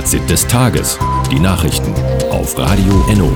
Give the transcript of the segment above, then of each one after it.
Fazit des Tages. Die Nachrichten auf Radio Enno.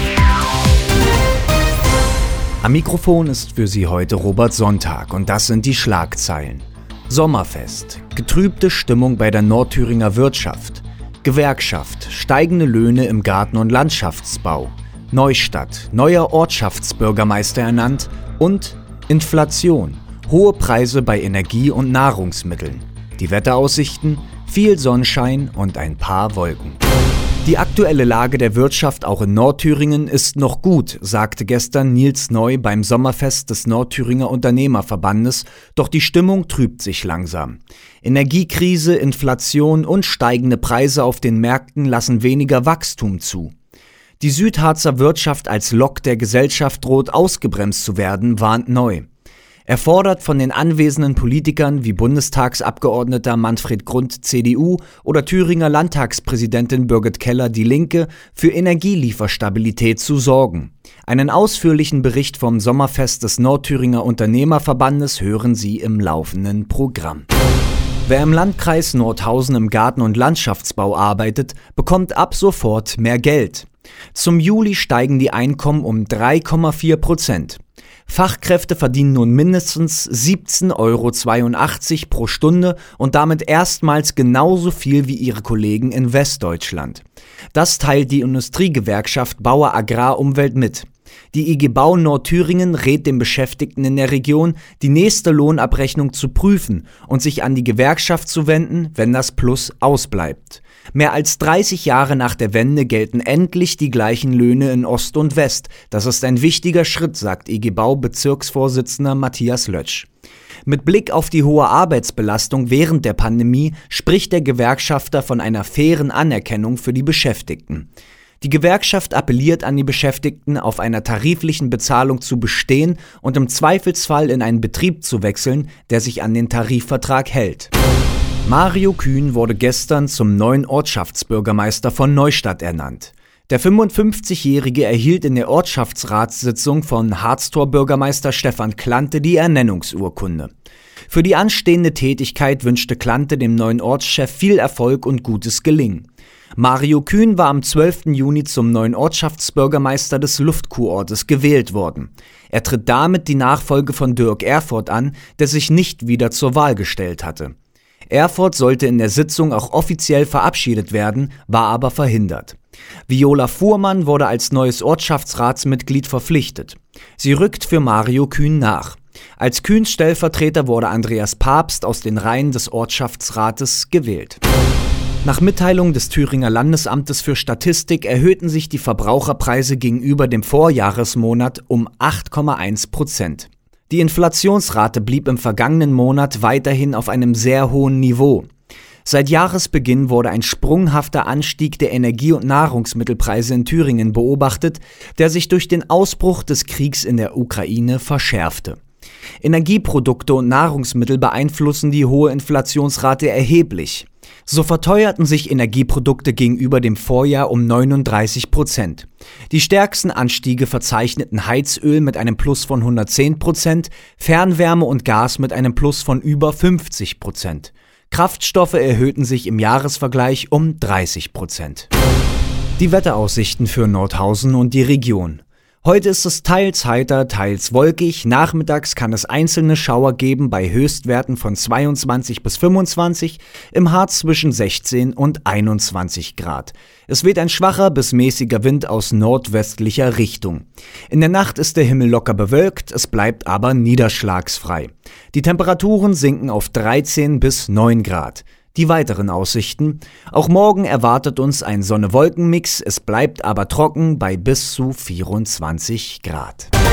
Am Mikrofon ist für Sie heute Robert Sonntag und das sind die Schlagzeilen. Sommerfest, getrübte Stimmung bei der Nordthüringer Wirtschaft, Gewerkschaft, steigende Löhne im Garten- und Landschaftsbau, Neustadt, neuer Ortschaftsbürgermeister ernannt und Inflation, hohe Preise bei Energie und Nahrungsmitteln. Die Wetteraussichten, viel Sonnenschein und ein paar Wolken. Die aktuelle Lage der Wirtschaft auch in Nordthüringen ist noch gut, sagte gestern Nils Neu beim Sommerfest des Nordthüringer Unternehmerverbandes, doch die Stimmung trübt sich langsam. Energiekrise, Inflation und steigende Preise auf den Märkten lassen weniger Wachstum zu. Die Südharzer Wirtschaft als Lok der Gesellschaft droht ausgebremst zu werden, warnt Neu. Er fordert von den anwesenden Politikern wie Bundestagsabgeordneter Manfred Grund (CDU) oder Thüringer Landtagspräsidentin Birgit Keller (Die Linke) für Energielieferstabilität zu sorgen. Einen ausführlichen Bericht vom Sommerfest des Nordthüringer Unternehmerverbandes hören Sie im laufenden Programm. Wer im Landkreis Nordhausen im Garten- und Landschaftsbau arbeitet, bekommt ab sofort mehr Geld. Zum Juli steigen die Einkommen um 3,4%. Fachkräfte verdienen nun mindestens 17,82 € pro Stunde und damit erstmals genauso viel wie ihre Kollegen in Westdeutschland. Das teilt die Industriegewerkschaft Bauer Agrar Umwelt mit. Die IG Bau Nordthüringen rät den Beschäftigten in der Region, die nächste Lohnabrechnung zu prüfen und sich an die Gewerkschaft zu wenden, wenn das Plus ausbleibt. Mehr als 30 Jahre nach der Wende gelten endlich die gleichen Löhne in Ost und West. Das ist ein wichtiger Schritt, sagt IG Bau Bezirksvorsitzender Matthias Lötsch. Mit Blick auf die hohe Arbeitsbelastung während der Pandemie spricht der Gewerkschafter von einer fairen Anerkennung für die Beschäftigten. Die Gewerkschaft appelliert an die Beschäftigten, auf einer tariflichen Bezahlung zu bestehen und im Zweifelsfall in einen Betrieb zu wechseln, der sich an den Tarifvertrag hält. Mario Kühn wurde gestern zum neuen Ortschaftsbürgermeister von Neustadt ernannt. Der 55-Jährige erhielt in der Ortschaftsratssitzung von Harztor-Bürgermeister Stefan Klante die Ernennungsurkunde. Für die anstehende Tätigkeit wünschte Klante dem neuen Ortschef viel Erfolg und gutes Gelingen. Mario Kühn war am 12. Juni zum neuen Ortschaftsbürgermeister des Luftkurortes gewählt worden. Er tritt damit die Nachfolge von Dirk Erfurt an, der sich nicht wieder zur Wahl gestellt hatte. Erfurt sollte in der Sitzung auch offiziell verabschiedet werden, war aber verhindert. Viola Fuhrmann wurde als neues Ortschaftsratsmitglied verpflichtet. Sie rückt für Mario Kühn nach. Als Kühns Stellvertreter wurde Andreas Papst aus den Reihen des Ortschaftsrates gewählt. Nach Mitteilung des Thüringer Landesamtes für Statistik erhöhten sich die Verbraucherpreise gegenüber dem Vorjahresmonat um 8,1%. Die Inflationsrate blieb im vergangenen Monat weiterhin auf einem sehr hohen Niveau. Seit Jahresbeginn wurde ein sprunghafter Anstieg der Energie- und Nahrungsmittelpreise in Thüringen beobachtet, der sich durch den Ausbruch des Kriegs in der Ukraine verschärfte. Energieprodukte und Nahrungsmittel beeinflussen die hohe Inflationsrate erheblich. So verteuerten sich Energieprodukte gegenüber dem Vorjahr um 39%. Die stärksten Anstiege verzeichneten Heizöl mit einem Plus von 110%, Fernwärme und Gas mit einem Plus von über 50%. Kraftstoffe erhöhten sich im Jahresvergleich um 30%. Die Wetteraussichten für Nordhausen und die Region. Heute ist es teils heiter, teils wolkig. Nachmittags kann es einzelne Schauer geben bei Höchstwerten von 22 bis 25, im Harz zwischen 16 und 21 Grad. Es weht ein schwacher bis mäßiger Wind aus nordwestlicher Richtung. In der Nacht ist der Himmel locker bewölkt, es bleibt aber niederschlagsfrei. Die Temperaturen sinken auf 13 bis 9 Grad. Die weiteren Aussichten. Auch morgen erwartet uns ein Sonne-Wolken-Mix, es bleibt aber trocken bei bis zu 24 Grad.